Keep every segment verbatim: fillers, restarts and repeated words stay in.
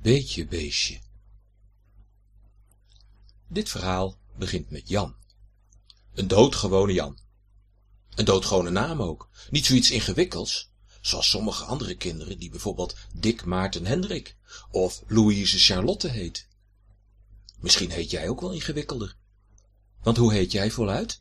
Beetje beestje. Dit verhaal begint met Jan. Een doodgewone Jan. Een doodgewone naam ook. Niet zoiets ingewikkelds, zoals sommige andere kinderen die bijvoorbeeld Dick Maarten Hendrik of Louise Charlotte heet. Misschien heet jij ook wel ingewikkelder. Want hoe heet jij voluit?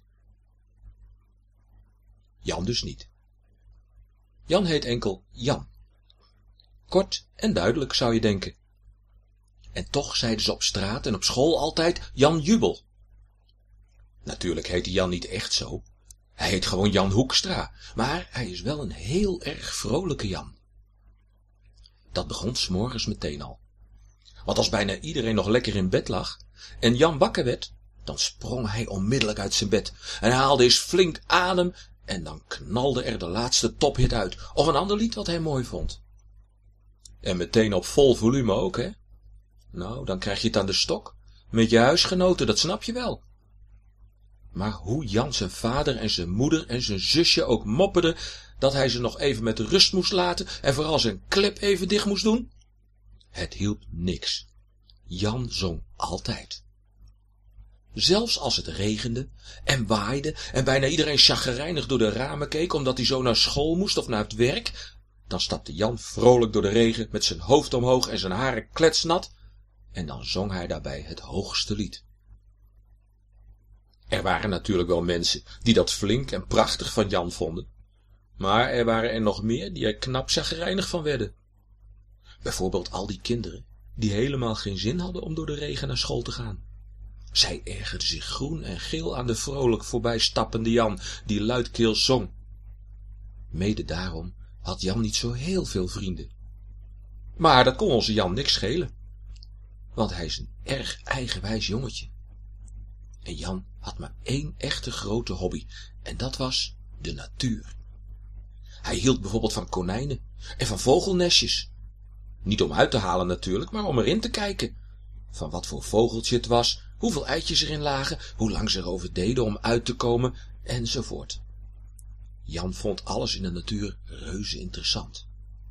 Jan dus niet. Jan heet enkel Jan. Kort en duidelijk zou je denken. En toch zeiden ze op straat en op school altijd Jan Jubel. Natuurlijk heette Jan niet echt zo. Hij heet gewoon Jan Hoekstra, maar hij is wel een heel erg vrolijke Jan. Dat begon 's morgens meteen al. Want als bijna iedereen nog lekker in bed lag en Jan wakker werd, dan sprong hij onmiddellijk uit zijn bed en hij haalde eens flink adem en dan knalde er de laatste tophit uit of een ander lied wat hij mooi vond. En meteen op vol volume ook, hè? Nou, dan krijg je het aan de stok met je huisgenoten, dat snap je wel. Maar hoe Jan zijn vader en zijn moeder en zijn zusje ook mopperden dat hij ze nog even met rust moest laten en vooral zijn klep even dicht moest doen, het hielp niks. Jan zong altijd. Zelfs als het regende en waaide en bijna iedereen chagrijnig door de ramen keek omdat hij zo naar school moest of naar het werk, dan stapte Jan vrolijk door de regen met zijn hoofd omhoog en zijn haren kletsnat en dan zong hij daarbij het hoogste lied. Er waren natuurlijk wel mensen die dat flink en prachtig van Jan vonden, maar er waren er nog meer die er knap chagrijnig van werden. Bijvoorbeeld al die kinderen die helemaal geen zin hadden om door de regen naar school te gaan. Zij ergerden zich groen en geel aan de vrolijk voorbij stappende Jan, die luidkeels zong. Mede daarom had Jan niet zo heel veel vrienden. Maar dat kon onze Jan niks schelen, want hij is een erg eigenwijs jongetje. En Jan had maar één echte grote hobby, en dat was de natuur. Hij hield bijvoorbeeld van konijnen en van vogelnestjes. Niet om uit te halen natuurlijk, maar om erin te kijken. Van wat voor vogeltje het was, hoeveel eitjes erin lagen, hoe lang ze erover deden om uit te komen, enzovoort. Jan vond alles in de natuur reuze interessant.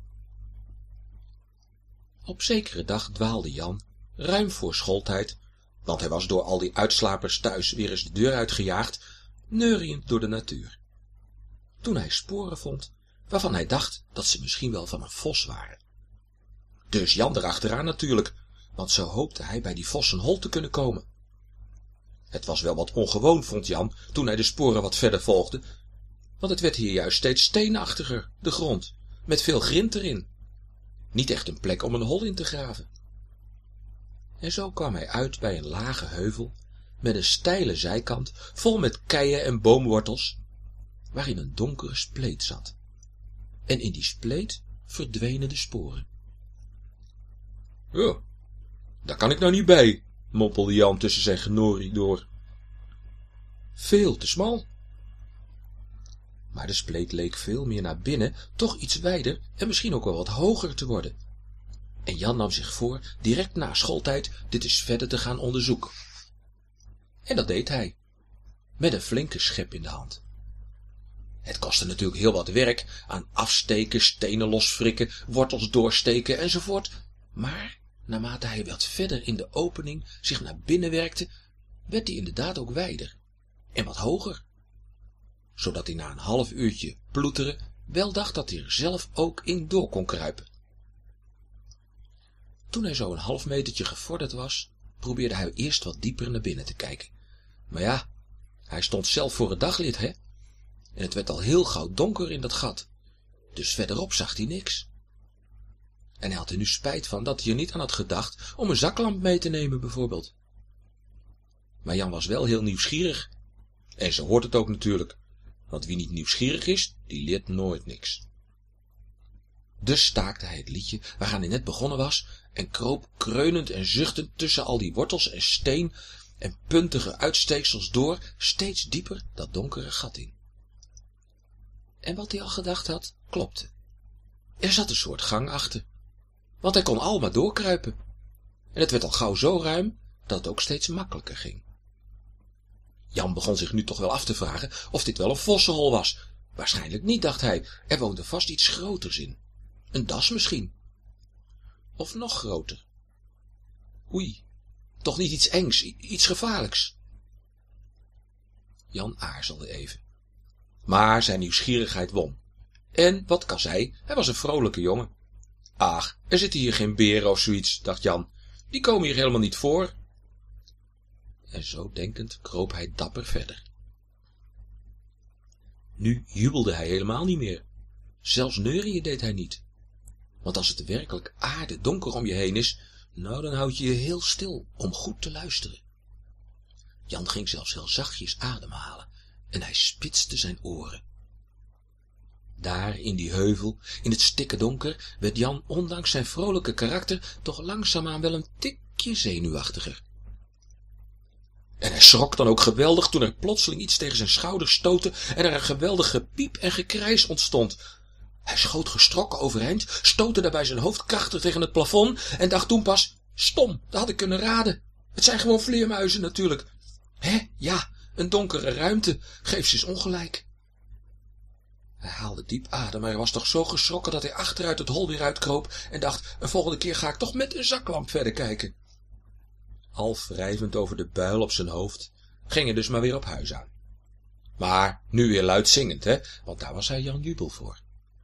Op zekere dag dwaalde Jan, ruim voor schooltijd, want hij was door al die uitslapers thuis weer eens de deur uitgejaagd, neuriënd door de natuur. Toen hij sporen vond, waarvan hij dacht dat ze misschien wel van een vos waren. Dus Jan erachteraan natuurlijk, want zo hoopte hij bij die vos een hol te kunnen komen. Het was wel wat ongewoon, vond Jan, toen hij de sporen wat verder volgde, want het werd hier juist steeds steenachtiger, de grond, met veel grind erin. Niet echt een plek om een hol in te graven. En zo kwam hij uit bij een lage heuvel, met een steile zijkant, vol met keien en boomwortels, waarin een donkere spleet zat. En in die spleet verdwenen de sporen. Ja, daar kan ik nou niet bij, mompelde Jan tussen zijn genorie door. Veel te smal. Maar de spleet leek veel meer naar binnen, toch iets wijder en misschien ook wel wat hoger te worden. En Jan nam zich voor direct na schooltijd dit eens verder te gaan onderzoeken. En dat deed hij, met een flinke schep in de hand. Het kostte natuurlijk heel wat werk aan afsteken, stenen losfrikken, wortels doorsteken enzovoort, maar naarmate hij wat verder in de opening zich naar binnen werkte, werd die inderdaad ook wijder en wat hoger, zodat hij na een half uurtje ploeteren wel dacht dat hij er zelf ook in door kon kruipen. Toen hij zo een half metertje gevorderd was, probeerde hij eerst wat dieper naar binnen te kijken. Maar ja, hij stond zelf voor het daglicht, hè? En het werd al heel gauw donker in dat gat, dus verderop zag hij niks. En hij had er nu spijt van dat hij er niet aan had gedacht om een zaklamp mee te nemen bijvoorbeeld. Maar Jan was wel heel nieuwsgierig. En zo hoort het ook natuurlijk, want wie niet nieuwsgierig is, die leert nooit niks. Dus staakte hij het liedje waaraan hij net begonnen was en kroop kreunend en zuchtend tussen al die wortels en steen en puntige uitsteeksels door steeds dieper dat donkere gat in. En wat hij al gedacht had, klopte. Er zat een soort gang achter, want hij kon al maar doorkruipen. En het werd al gauw zo ruim dat het ook steeds makkelijker ging. Jan begon zich nu toch wel af te vragen of dit wel een vossenhol was. Waarschijnlijk niet, dacht hij, er woonde vast iets groters in. Een das misschien. Of nog groter, Oei, toch niet iets engs, iets gevaarlijks? Jan aarzelde even. Maar zijn nieuwsgierigheid won. En, wat kan zij, hij was een vrolijke jongen. Ach, er zitten hier geen beren of zoiets, dacht Jan. Die komen hier helemaal niet voor. En zo denkend kroop hij dapper verder. Nu jubelde hij helemaal niet meer. Zelfs neurieën deed hij niet. Want als het werkelijk aarde donker om je heen is, nou dan houd je je heel stil om goed te luisteren. Jan ging zelfs heel zachtjes ademhalen en hij spitste zijn oren. Daar in die heuvel, in het stikke donker, werd Jan ondanks zijn vrolijke karakter toch langzaamaan wel een tikje zenuwachtiger. En hij schrok dan ook geweldig toen er plotseling iets tegen zijn schouders stootte en er een geweldig gepiep en gekrijs ontstond. Hij schoot geschrokken overeind, stootte daarbij zijn hoofd krachtig tegen het plafond en dacht toen pas, stom, dat had ik kunnen raden. Het zijn gewoon vleermuizen natuurlijk. Hé, ja, een donkere ruimte, geef ze eens ongelijk. Hij haalde diep adem, maar hij was toch zo geschrokken dat hij achteruit het hol weer uitkroop en dacht, een volgende keer ga ik toch met een zaklamp verder kijken. Al wrijvend over de buil op zijn hoofd, ging hij dus maar weer op huis aan. Maar nu weer luid zingend, hè, want daar was hij Jan Jubel voor.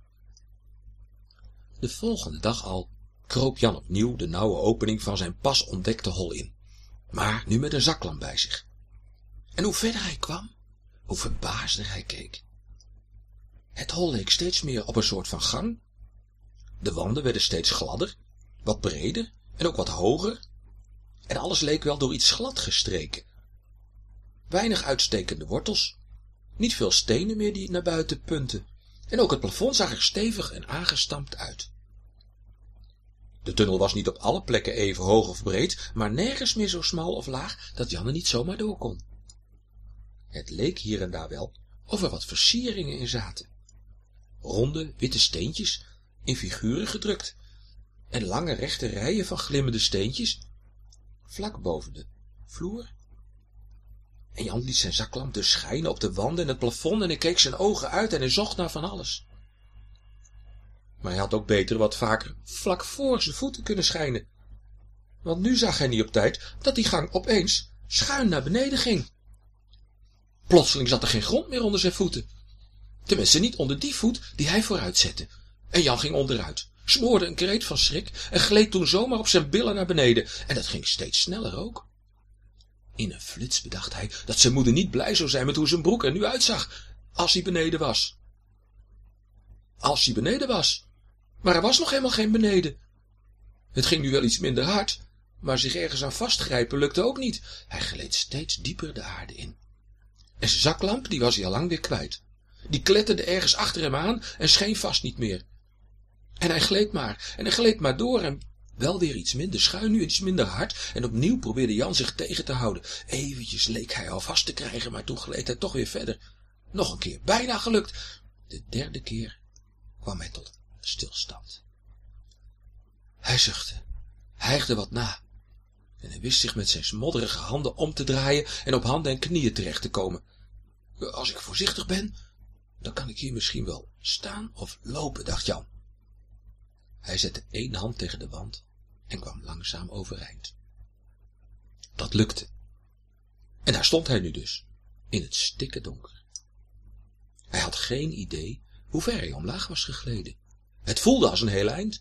De volgende dag al kroop Jan opnieuw de nauwe opening van zijn pas ontdekte hol in, maar nu met een zaklamp bij zich. En hoe verder hij kwam, hoe verbaasder hij keek. Het hol leek steeds meer op een soort van gang. De wanden werden steeds gladder, wat breder en ook wat hoger. En alles leek wel door iets glad gestreken. Weinig uitstekende wortels, niet veel stenen meer die naar buiten punten. En ook het plafond zag er stevig en aangestampt uit. De tunnel was niet op alle plekken even hoog of breed, maar nergens meer zo smal of laag dat Jan er niet zomaar door kon. Het leek hier en daar wel of er wat versieringen in zaten. Ronde, witte steentjes, in figuren gedrukt, en lange rechte rijen van glimmende steentjes, vlak boven de vloer. En Jan liet zijn zaklamp dus schijnen op de wanden en het plafond en hij keek zijn ogen uit en hij zocht naar van alles. Maar hij had ook beter wat vaker vlak voor zijn voeten kunnen schijnen, want nu zag hij niet op tijd dat die gang opeens schuin naar beneden ging. Plotseling zat er geen grond meer onder zijn voeten. Tenminste niet onder die voet die hij vooruit zette. En Jan ging onderuit, smoorde een kreet van schrik en gleed toen zomaar op zijn billen naar beneden. En dat ging steeds sneller ook. In een flits bedacht hij dat zijn moeder niet blij zou zijn met hoe zijn broek er nu uitzag, als hij beneden was. Als hij beneden was. Maar er was nog helemaal geen beneden. Het ging nu wel iets minder hard, maar zich ergens aan vastgrijpen lukte ook niet. Hij gleed steeds dieper de aarde in. En zijn zaklamp, die was hij al lang weer kwijt. Die kletterde ergens achter hem aan en scheen vast niet meer. En hij gleed maar, en hij gleed maar door en wel weer iets minder schuin, nu iets minder hard, en opnieuw probeerde Jan zich tegen te houden. Eventjes leek hij al vast te krijgen, maar toen gleed hij toch weer verder. Nog een keer, bijna gelukt. De derde keer kwam hij tot stilstand. Hij zuchtte, hijgde wat na, en hij wist zich met zijn smodderige handen om te draaien en op handen en knieën terecht te komen. Als ik voorzichtig ben, dan kan ik hier misschien wel staan of lopen, dacht Jan. Hij zette één hand tegen de wand en kwam langzaam overeind. Dat lukte. En daar stond hij nu dus, in het stikke donker. Hij had geen idee hoe ver hij omlaag was gegleden. Het voelde als een heel eind.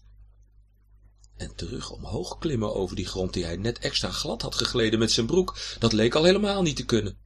En terug omhoog klimmen over die grond die hij net extra glad had gegleden met zijn broek, dat leek al helemaal niet te kunnen.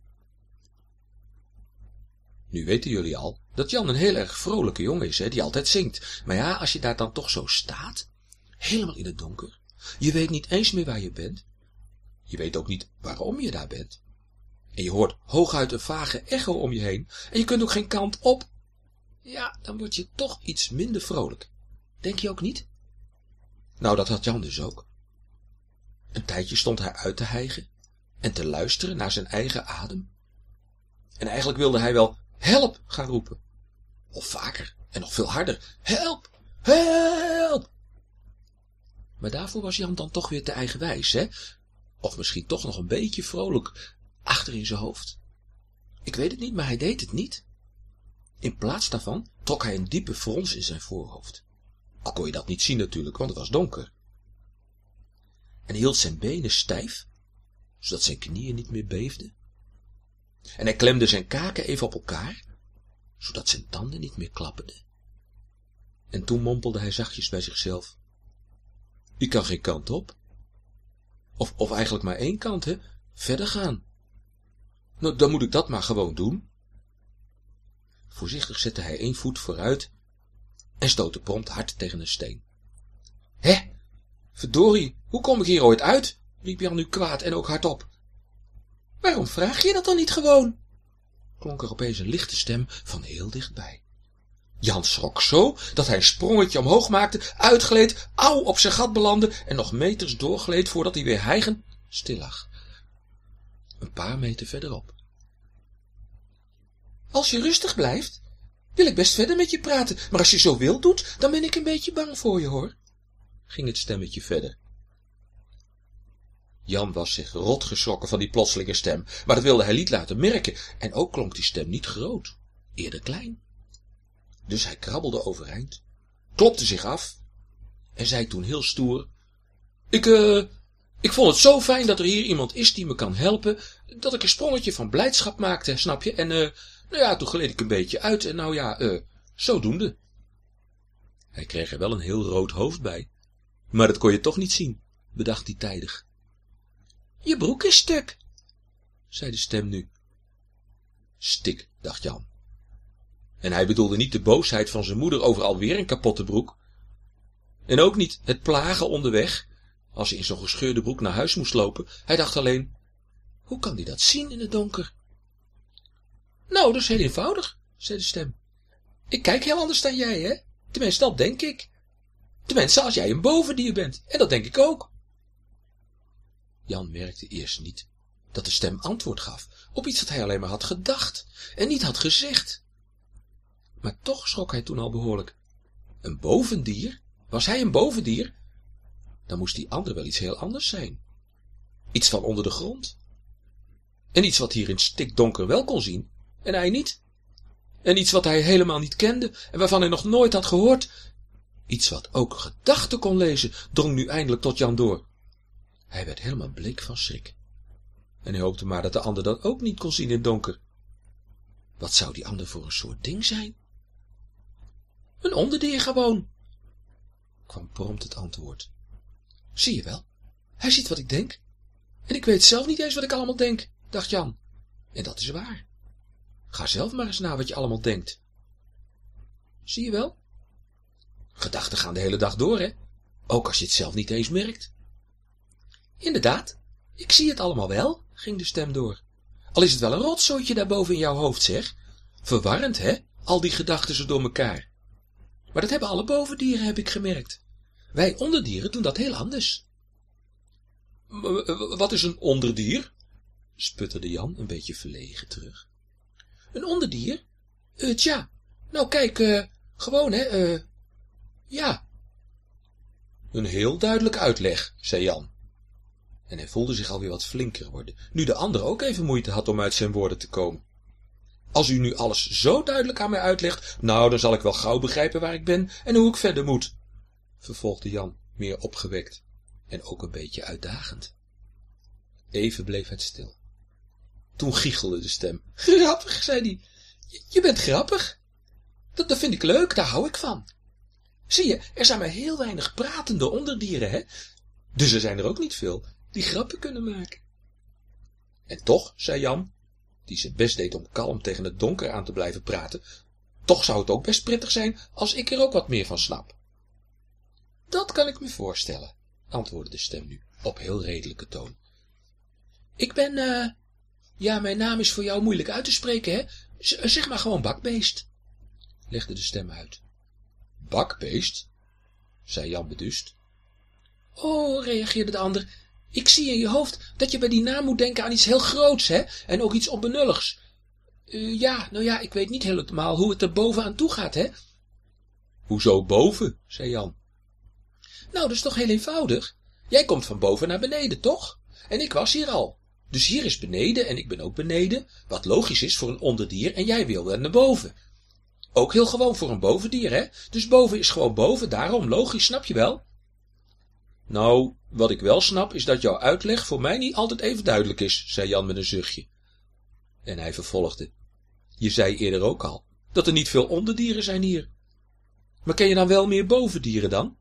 Nu weten jullie al dat Jan een heel erg vrolijke jongen is, hè, die altijd zingt. Maar ja, als je daar dan toch zo staat, helemaal in het donker, je weet niet eens meer waar je bent, je weet ook niet waarom je daar bent, en je hoort hooguit een vage echo om je heen, en je kunt ook geen kant op, ja, dan word je toch iets minder vrolijk. Denk je ook niet? Nou, dat had Jan dus ook. Een tijdje stond hij uit te hijgen en te luisteren naar zijn eigen adem. En eigenlijk wilde hij wel help gaan roepen. Of vaker en nog veel harder. Help! Help! Maar daarvoor was Jan dan toch weer te eigenwijs, hè? Of misschien toch nog een beetje vrolijk achter in zijn hoofd. Ik weet het niet, maar hij deed het niet. In plaats daarvan trok hij een diepe frons in zijn voorhoofd. Al kon je dat niet zien natuurlijk, want het was donker. en hield zijn benen stijf, zodat zijn knieën niet meer beefden. En hij klemde zijn kaken even op elkaar, zodat zijn tanden niet meer klapperden. En toen mompelde hij zachtjes bij zichzelf: ik kan geen kant op. Of, of eigenlijk maar één kant, hè, verder gaan. Nou, dan moet ik dat maar gewoon doen. Voorzichtig zette hij één voet vooruit en stootte prompt hard tegen een steen. Hé, verdorie, hoe kom ik hier ooit uit? Riep Jan nu kwaad en ook hardop. Waarom vraag je dat dan niet gewoon? Klonk er opeens een lichte stem van heel dichtbij. Jan schrok zo dat hij een sprongetje omhoog maakte, uitgleed, auw op zijn gat belandde en nog meters doorgleed voordat hij weer hijgend stil lag. Een paar meter verderop. Als je rustig blijft, wil ik best verder met je praten, maar als je zo wild doet, dan ben ik een beetje bang voor je, hoor, ging het stemmetje verder. Jan was zich rot geschrokken van die plotselinge stem, maar dat wilde hij niet laten merken, en ook klonk die stem niet groot, eerder klein. Dus hij krabbelde overeind, klopte zich af en zei toen heel stoer: Ik, eh, ik vond het zo fijn dat er hier iemand is die me kan helpen, dat ik een sprongetje van blijdschap maakte, snap je? En, eh, nou ja, toen gleed ik een beetje uit en nou ja, eh, zodoende. Hij kreeg er wel een heel rood hoofd bij, maar dat kon je toch niet zien, bedacht hij tijdig. Je broek is stuk, zei de stem nu. Stik, dacht Jan. En hij bedoelde niet de boosheid van zijn moeder over alweer een kapotte broek. En ook niet het plagen onderweg, als hij in zo'n gescheurde broek naar huis moest lopen. Hij dacht alleen: hoe kan hij dat zien in het donker? Nou, dat is heel eenvoudig, zei de stem. Ik kijk heel anders dan jij, hè? Tenminste, dat denk ik. Tenminste, als jij een bovendier bent. En dat denk ik ook. Jan merkte eerst niet dat de stem antwoord gaf op iets dat hij alleen maar had gedacht en niet had gezegd. Maar toch schrok hij toen al behoorlijk. Een bovendier? Was hij een bovendier? Dan moest die ander wel iets heel anders zijn. Iets van onder de grond. En iets wat hier in stikdonker wel kon zien, en hij niet. En iets wat hij helemaal niet kende en waarvan hij nog nooit had gehoord. Iets wat ook gedachten kon lezen, drong nu eindelijk tot Jan door. Hij werd helemaal bleek van schrik. En hij hoopte maar dat de ander dat ook niet kon zien in het donker. Wat zou die ander voor een soort ding zijn? Een onderdier gewoon, kwam prompt het antwoord. Zie je wel, hij ziet wat ik denk. En ik weet zelf niet eens wat ik allemaal denk, dacht Jan. En dat is waar. Ga zelf maar eens na wat je allemaal denkt. Zie je wel? Gedachten gaan de hele dag door, hè? Ook als je het zelf niet eens merkt. Inderdaad, ik zie het allemaal wel, ging de stem door. Al is het wel een rotzooitje daarboven in jouw hoofd, zeg. Verwarrend, hè? Al die gedachten zo door elkaar. Maar dat hebben alle bovendieren, heb ik gemerkt. Wij onderdieren doen dat heel anders. Wat is een onderdier? Sputterde Jan een beetje verlegen terug. Een onderdier? Uh, tja, nou kijk, uh, gewoon hè, uh, ja. Een heel duidelijk uitleg, zei Jan. En hij voelde zich alweer wat flinker worden, nu de ander ook even moeite had om uit zijn woorden te komen. Als u nu alles zo duidelijk aan mij uitlegt, nou, dan zal ik wel gauw begrijpen waar ik ben en hoe ik verder moet, vervolgde Jan, meer opgewekt en ook een beetje uitdagend. Even bleef het stil. Toen giechelde de stem. Grappig, zei hij. Je, je bent grappig. Dat, dat vind ik leuk, daar hou ik van. Zie je, er zijn maar heel weinig pratende onderdieren, hè? Dus er zijn er ook niet veel die grappen kunnen maken. En toch, zei Jan, die zijn best deed om kalm tegen het donker aan te blijven praten, toch zou het ook best prettig zijn als ik er ook wat meer van snap. Dat kan ik me voorstellen, antwoordde de stem nu, op heel redelijke toon. Ik ben, eh, uh, ja, mijn naam is voor jou moeilijk uit te spreken, hè? Z- zeg maar gewoon bakbeest, legde de stem uit. Bakbeest? Zei Jan beduust. Oh, reageerde de ander, ik zie in je hoofd dat je bij die naam moet denken aan iets heel groots, hè? En ook iets onbenulligs. Uh, ja, nou ja, ik weet niet helemaal hoe het er bovenaan toe gaat, hè? Hoezo boven? Zei Jan. Nou, dat is toch heel eenvoudig. Jij komt van boven naar beneden, toch? En ik was hier al. Dus hier is beneden en ik ben ook beneden, wat logisch is voor een onderdier en jij wilde naar boven. Ook heel gewoon voor een bovendier, hè? Dus boven is gewoon boven, daarom logisch, snap je wel? Nou, Wat ik wel snap, is dat jouw uitleg voor mij niet altijd even duidelijk is, zei Jan met een zuchtje. En hij vervolgde. Je zei eerder ook al, dat er niet veel onderdieren zijn hier. Maar ken je dan wel meer bovendieren dan?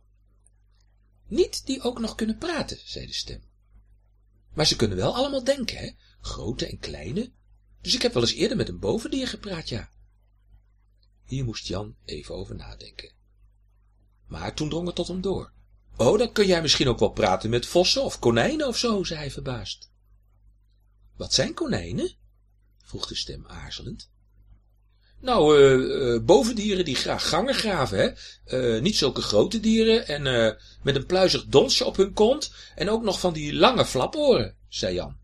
Niet die ook nog kunnen praten, zei de stem. Maar ze kunnen wel allemaal denken, hè? Grote en kleine. Dus ik heb wel eens eerder met een bovendier gepraat, ja. Hier moest Jan even over nadenken. Maar toen drong het tot hem door. Oh, dan kun jij misschien ook wel praten met vossen of konijnen of zo, zei hij verbaasd. Wat zijn konijnen? Vroeg de stem aarzelend. Nou, uh, uh, bovendieren die graag gangen graven, hè. Uh, niet zulke grote dieren en uh, met een pluizig donsje op hun kont en ook nog van die lange flaporen, zei Jan.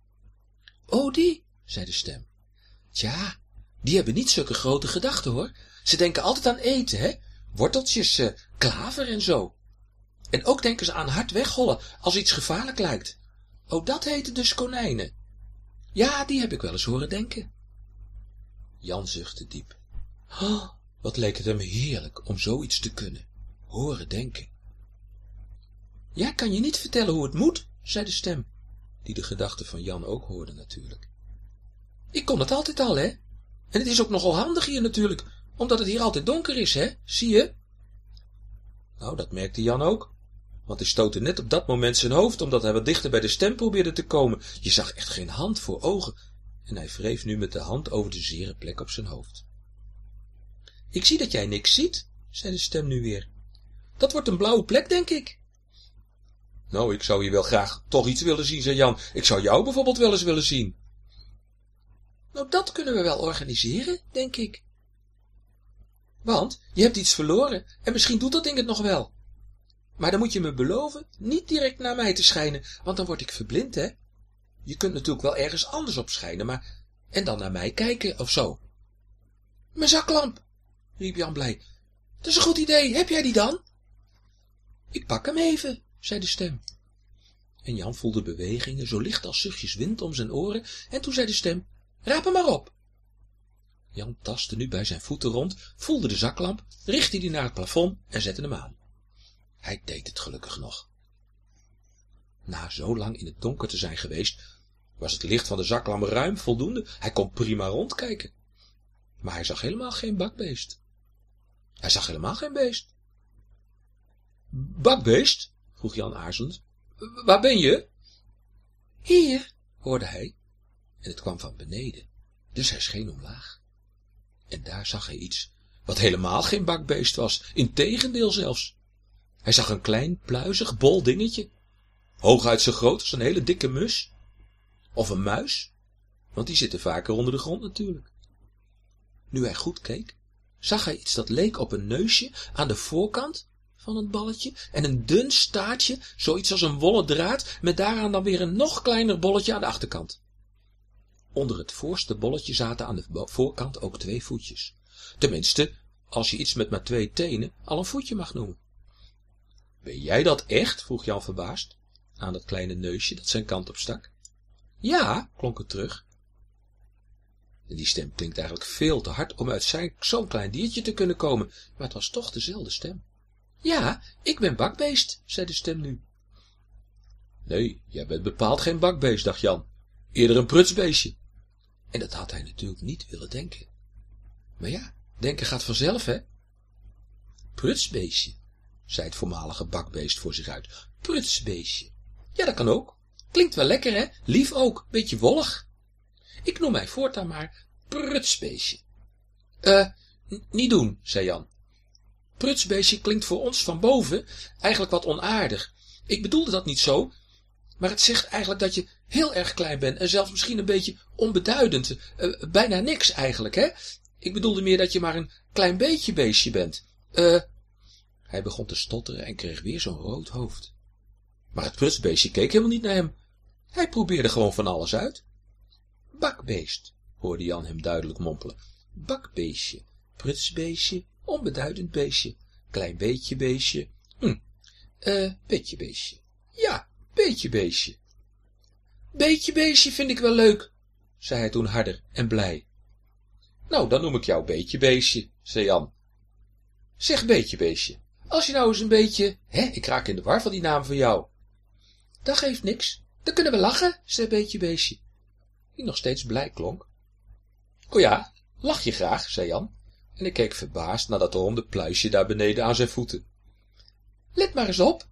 Oh, die, zei de stem. Tja, die hebben niet zulke grote gedachten, hoor. Ze denken altijd aan eten, hè. Worteltjes, uh, klaver en zo. En ook denken ze aan hard weghollen als iets gevaarlijk lijkt. Oh, dat heten dus konijnen. Ja, die heb ik wel eens horen denken. Jan zuchtte diep. Oh, wat leek het hem heerlijk om zoiets te kunnen. Horen denken. Ja, kan je niet vertellen hoe het moet, zei de stem, die de gedachten van Jan ook hoorde natuurlijk. Ik kon het altijd al, hè. En het is ook nogal handig hier natuurlijk, omdat het hier altijd donker is, hè. Zie je? Nou, dat merkte Jan ook. Want hij stootte net op dat moment zijn hoofd, omdat hij wat dichter bij de stem probeerde te komen. Je zag echt geen hand voor ogen. En hij wreef nu met de hand over de zere plek op zijn hoofd. Ik zie dat jij niks ziet, zei de stem nu weer. Dat wordt een blauwe plek, denk ik. Nou, ik zou je wel graag toch iets willen zien, zei Jan. Ik zou jou bijvoorbeeld wel eens willen zien. Nou, dat kunnen we wel organiseren, denk ik. Want je hebt iets verloren en misschien doet dat ding het nog wel. Maar dan moet je me beloven niet direct naar mij te schijnen, want dan word ik verblind, hè. Je kunt natuurlijk wel ergens anders op schijnen, maar... en dan naar mij kijken, of zo. Mijn zaklamp, riep Jan blij. Dat is een goed idee, heb jij die dan? Ik pak hem even, zei de stem. En Jan voelde bewegingen zo licht als zuchtjes wind om zijn oren, en toen zei de stem, raap hem maar op. Jan tastte nu bij zijn voeten rond, voelde de zaklamp, richtte die naar het plafond en zette hem aan. Hij deed het gelukkig nog. Na zo lang in het donker te zijn geweest, was het licht van de zaklamp ruim voldoende. Hij kon prima rondkijken. Maar hij zag helemaal geen bakbeest. Hij zag helemaal geen beest. Bakbeest? Vroeg Jan aarzelend. Waar ben je? Hier, hoorde hij. En het kwam van beneden, dus hij scheen omlaag. En daar zag hij iets wat helemaal geen bakbeest was, integendeel zelfs. Hij zag een klein, pluizig, bol dingetje, hooguit zo groot als een hele dikke mus. Of een muis, want die zitten vaker onder de grond natuurlijk. Nu hij goed keek, zag hij iets dat leek op een neusje aan de voorkant van het balletje en een dun staartje, zoiets als een wollen draad, met daaraan dan weer een nog kleiner bolletje aan de achterkant. Onder het voorste bolletje zaten aan de voorkant ook twee voetjes. Tenminste, als je iets met maar twee tenen al een voetje mag noemen. Ben jij dat echt? Vroeg Jan verbaasd, aan dat kleine neusje dat zijn kant op stak. Ja, klonk het terug. En die stem klinkt eigenlijk veel te hard om uit zijn zo'n klein diertje te kunnen komen, maar het was toch dezelfde stem. Ja, ik ben bakbeest, zei de stem nu. Nee, jij bent bepaald geen bakbeest, dacht Jan. Eerder een prutsbeestje. En dat had hij natuurlijk niet willen denken. Maar ja, denken gaat vanzelf, hè? Prutsbeestje, zei het voormalige bakbeest voor zich uit. Prutsbeestje. Ja, dat kan ook. Klinkt wel lekker, hè? Lief ook, beetje wollig. Ik noem mij voortaan maar prutsbeestje. Eh, uh, niet doen, zei Jan. Prutsbeestje klinkt voor ons van boven eigenlijk wat onaardig. Ik bedoelde dat niet zo, maar het zegt eigenlijk dat je heel erg klein bent en zelfs misschien een beetje onbeduidend. Uh, bijna niks eigenlijk, hè? Ik bedoelde meer dat je maar een klein beetje beestje bent. Eh... Uh, hij begon te stotteren en kreeg weer zo'n rood hoofd. Maar het prutsbeestje keek helemaal niet naar hem. Hij probeerde gewoon van alles uit. Bakbeest, hoorde Jan hem duidelijk mompelen. Bakbeestje, prutsbeestje, onbeduidend beestje, klein beetje beestje. Hm, eh, uh, beetje beestje. Ja, beetje beestje. Beetje beestje vind ik wel leuk, zei hij toen harder en blij. Nou, dan noem ik jou beetje beestje, zei Jan. Zeg beetje beestje, als je nou eens een beetje... Hè, ik raak in de war van die naam van jou. Dat geeft niks. Dan kunnen we lachen, zei Beetje Beestje, die nog steeds blij klonk. O ja, lach je graag, zei Jan, en ik keek verbaasd naar dat ronde pluisje daar beneden aan zijn voeten. Let maar eens op,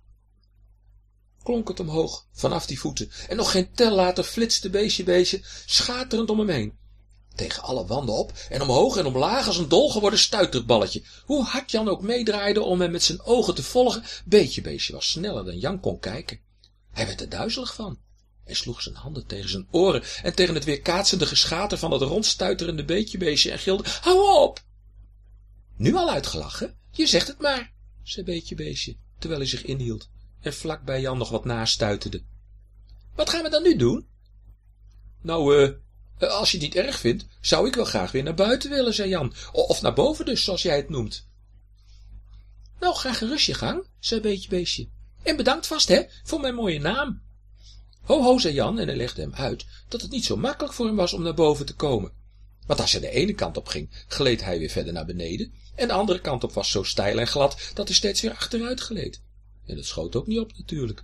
klonk het omhoog, vanaf die voeten, en nog geen tel later flitste Beestje Beestje schaterend om hem heen. Tegen alle wanden op en omhoog en omlaag als een dol geworden stuiterballetje. Hoe hard Jan ook meedraaide om hem met zijn ogen te volgen, Beetje Beestje was sneller dan Jan kon kijken. Hij werd er duizelig van en sloeg zijn handen tegen zijn oren en tegen het weerkaatsende geschater van dat rondstuiterende Beetje Beestje en gilde, hou op! Nu al uitgelachen? Je zegt het maar, zei Beetje Beestje, terwijl hij zich inhield en vlak bij Jan nog wat nastuiterde. Wat gaan we dan nu doen? Nou, eh, uh, als je het niet erg vindt, zou ik wel graag weer naar buiten willen, zei Jan, of naar boven dus, zoals jij het noemt. Nou, ga gerust je gang, zei Beetje Beestje, en bedankt vast, hè, voor mijn mooie naam. Ho, ho, zei Jan, en hij legde hem uit dat het niet zo makkelijk voor hem was om naar boven te komen. Want als hij de ene kant op ging, gleed hij weer verder naar beneden, en de andere kant op was zo steil en glad dat hij steeds weer achteruit gleed. En dat schoot ook niet op, natuurlijk.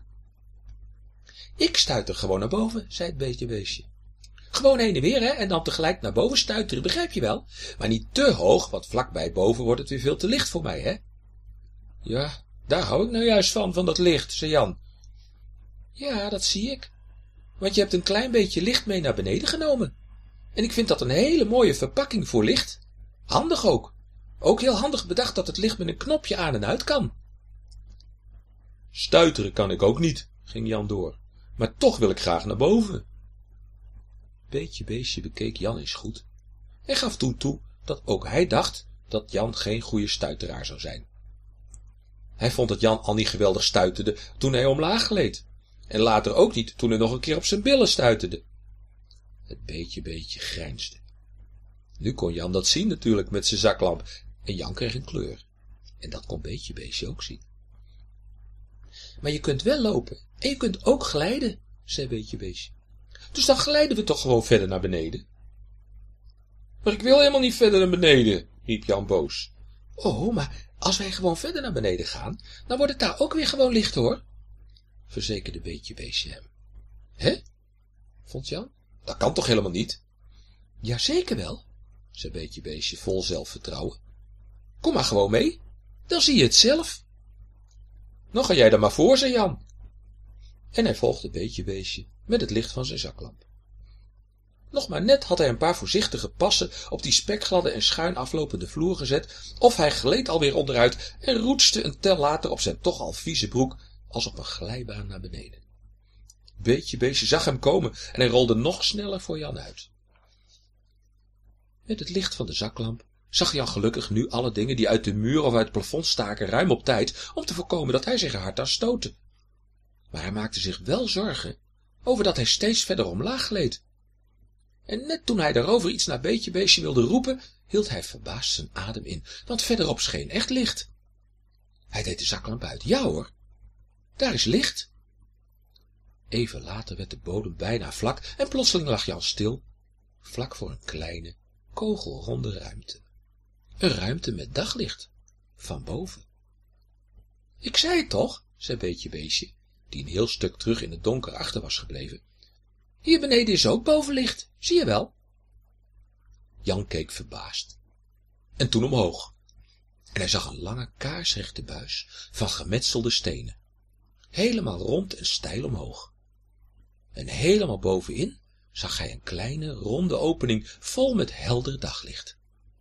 Ik stuiter gewoon naar boven, zei het Beetje Beestje. Gewoon heen en weer, hè, en dan tegelijk naar boven stuiteren, begrijp je wel? Maar niet te hoog, want vlakbij boven wordt het weer veel te licht voor mij, hè? Ja, daar hou ik nou juist van, van dat licht, zei Jan. Ja, dat zie ik. Want je hebt een klein beetje licht mee naar beneden genomen. En ik vind dat een hele mooie verpakking voor licht. Handig ook. Ook heel handig bedacht dat het licht met een knopje aan en uit kan. Stuiteren kan ik ook niet, ging Jan door. Maar toch wil ik graag naar boven. Beetje Beestje bekeek Jan eens goed en gaf toen toe dat ook hij dacht dat Jan geen goede stuiteraar zou zijn. Hij vond dat Jan al niet geweldig stuiterde toen hij omlaag gleed, en later ook niet toen hij nog een keer op zijn billen stuiterde. Het Beetje Beestje grijnsde. Nu kon Jan dat zien natuurlijk met zijn zaklamp, en Jan kreeg een kleur, en dat kon Beetje Beestje ook zien. Maar je kunt wel lopen, en je kunt ook glijden, zei Beetje Beestje. Dus dan glijden we toch gewoon verder naar beneden. Maar ik wil helemaal niet verder naar beneden, riep Jan boos. Oh, maar als wij gewoon verder naar beneden gaan, dan wordt het daar ook weer gewoon licht, hoor, verzekerde Beetje Beestje hem. Hè? Vond Jan. Dat kan toch helemaal niet? Jazeker wel, zei Beetje Beestje vol zelfvertrouwen. Kom maar gewoon mee, dan zie je het zelf. Nou ga jij dan maar voor, zei Jan. En hij volgde Beetje Beestje met het licht van zijn zaklamp. Nog maar net had hij een paar voorzichtige passen op die spekgladde en schuin aflopende vloer gezet, of hij gleed alweer onderuit en roetste een tel later op zijn toch al vieze broek als op een glijbaan naar beneden. Beetje Beestje zag hem komen en hij rolde nog sneller voor Jan uit. Met het licht van de zaklamp zag Jan gelukkig nu alle dingen die uit de muur of uit het plafond staken ruim op tijd om te voorkomen dat hij zich er hard aan stootte. Maar hij maakte zich wel zorgen over dat hij steeds verder omlaag gleed. En net toen hij daarover iets naar Beetje Beestje wilde roepen, hield hij verbaasd zijn adem in, want verderop scheen echt licht. Hij deed de zaklamp uit. Ja hoor, daar is licht. Even later werd de bodem bijna vlak en plotseling lag Jan stil, vlak voor een kleine, kogelronde ruimte. Een ruimte met daglicht, van boven. Ik zei het toch, zei Beetje Beestje, die een heel stuk terug in het donker achter was gebleven. Hier beneden is ook bovenlicht, zie je wel? Jan keek verbaasd. En toen omhoog. En hij zag een lange kaarsrechte buis van gemetselde stenen. Helemaal rond en steil omhoog. En helemaal bovenin zag hij een kleine, ronde opening vol met helder daglicht.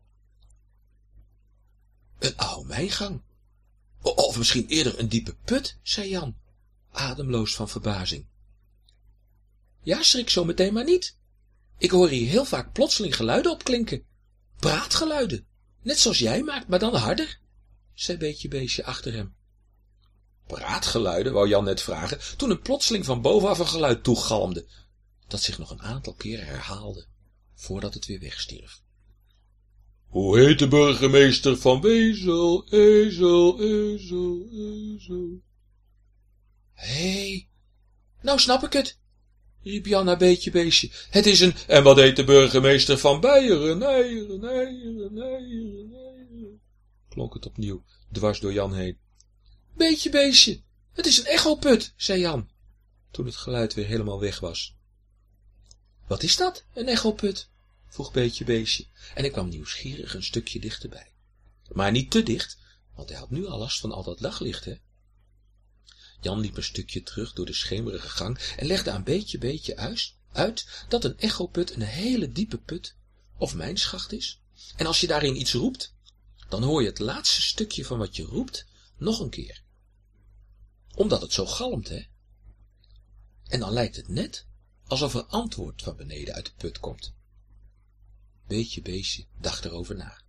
Een oude mijngang. Of misschien eerder een diepe put, zei Jan, ademloos van verbazing. Ja, schrik zo meteen maar niet. Ik hoor hier heel vaak plotseling geluiden opklinken. Praatgeluiden, net zoals jij maakt, maar dan harder, zei Beetje Beestje achter hem. Praatgeluiden, wou Jan net vragen, toen een plotseling van bovenaf een geluid toegalmde, dat zich nog een aantal keren herhaalde, voordat het weer wegstierf. Hoe heet de burgemeester van Wezel, ezel, ezel, ezel? Hé, hey, nou snap ik het, riep Jan naar Beetje Beestje. Het is een, en wat heet de burgemeester van Beieren, eieren, eieren, eieren, eieren, klonk het opnieuw, dwars door Jan heen. Beetje Beestje, het is een echoput, zei Jan. toen het geluid weer helemaal weg was. Wat is dat, een echoput? Vroeg Beetje Beestje, en ik kwam nieuwsgierig een stukje dichterbij. Maar niet te dicht, want hij had nu al last van al dat daglicht, hè? Jan liep een stukje terug door de schemerige gang en legde aan Beetje Beestje uit, uit dat een echoput een hele diepe put of mijnschacht is. En als je daarin iets roept, dan hoor je het laatste stukje van wat je roept nog een keer. Omdat het zo galmt, hè? En dan lijkt het net alsof er antwoord van beneden uit de put komt. Beetje Beestje dacht erover na.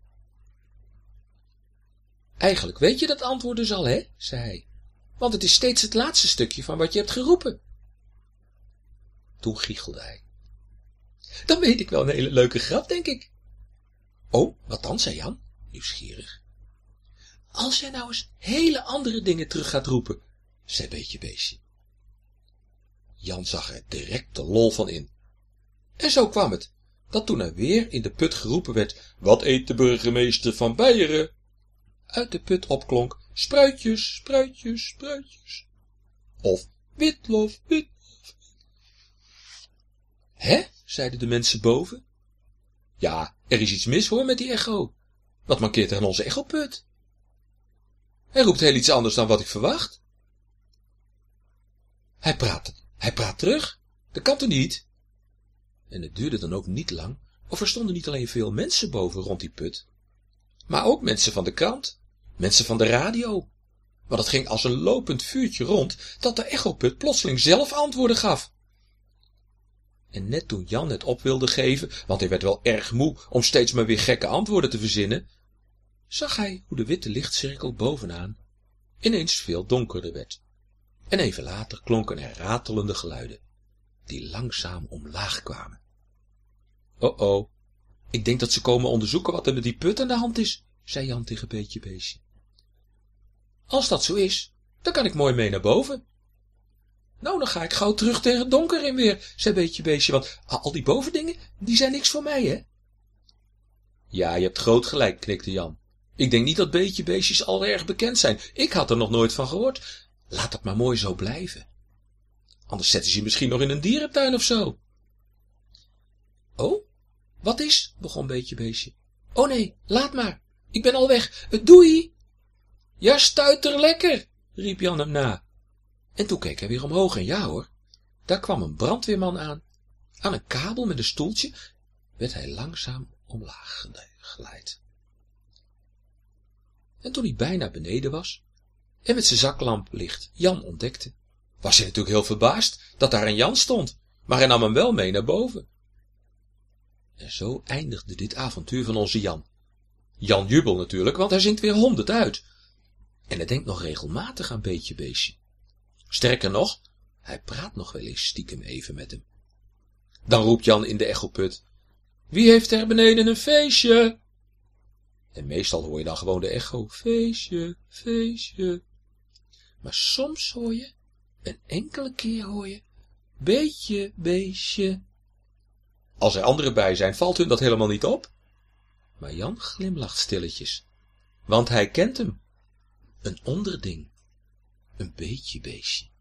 Eigenlijk weet je dat antwoord dus al, hè? Zei hij. Want het is steeds het laatste stukje van wat je hebt geroepen. Toen giechelde hij. Dan weet ik wel een hele leuke grap, denk ik. Oh, wat dan, zei Jan, nieuwsgierig. Als jij nou eens hele andere dingen terug gaat roepen, zei Beetje Beestje. Jan zag er direct de lol van in. En zo kwam het, dat toen er weer in de put geroepen werd, wat eet de burgemeester van Beieren? Uit de put opklonk, spruitjes, spruitjes, spruitjes. Of witlof, witlof. Hè? Zeiden de mensen boven. Ja, er is iets mis hoor met die echo. Wat mankeert er aan onze echoput? Hij roept heel iets anders dan wat ik verwacht. Hij praat, hij praat terug. Dat kan toch niet? En het duurde dan ook niet lang, of er stonden niet alleen veel mensen boven rond die put, maar ook mensen van de krant, mensen van de radio. Want het ging als een lopend vuurtje rond, dat de echoput plotseling zelf antwoorden gaf. En net toen Jan het op wilde geven, want hij werd wel erg moe om steeds maar weer gekke antwoorden te verzinnen, zag hij hoe de witte lichtcirkel bovenaan ineens veel donkerder werd. En even later klonken er ratelende geluiden, die langzaam omlaag kwamen. Oh oh, ik denk dat ze komen onderzoeken wat er met die put aan de hand is, zei Jan tegen Beetje Beestje. Als dat zo is, dan kan ik mooi mee naar boven. Nou, dan ga ik gauw terug tegen het donker in weer, zei Beetje Beestje, want al die bovendingen, die zijn niks voor mij, hè? Ja, je hebt groot gelijk, knikte Jan. Ik denk niet dat Beetje Beestjes al erg bekend zijn. Ik had er nog nooit van gehoord. Laat dat maar mooi zo blijven. Anders zetten ze je misschien nog in een dierentuin of zo. Oh, wat is? Begon Beetje Beestje. Oh nee, laat maar. Ik ben al weg. Doei! Ja, stuiter lekker, riep Jan hem na. En toen keek hij weer omhoog en ja hoor, daar kwam een brandweerman aan. Aan een kabel met een stoeltje werd hij langzaam omlaag geleid. En toen hij bijna beneden was en met zijn zaklamplicht Jan ontdekte, was hij natuurlijk heel verbaasd dat daar een Jan stond, maar hij nam hem wel mee naar boven. En zo eindigde dit avontuur van onze Jan. Jan Jubel natuurlijk, want hij zingt weer honderd uit. En hij denkt nog regelmatig aan Beetje Beestje. Sterker nog, hij praat nog wel eens stiekem even met hem. Dan roept Jan in de echoput, wie heeft er beneden een feestje? En meestal hoor je dan gewoon de echo, feestje, feestje. Maar soms hoor je, een enkele keer hoor je, Beetje Beestje. Als er anderen bij zijn, valt hun dat helemaal niet op. Maar Jan glimlacht stilletjes, want hij kent hem. Een onderding, een Beetje Beestje.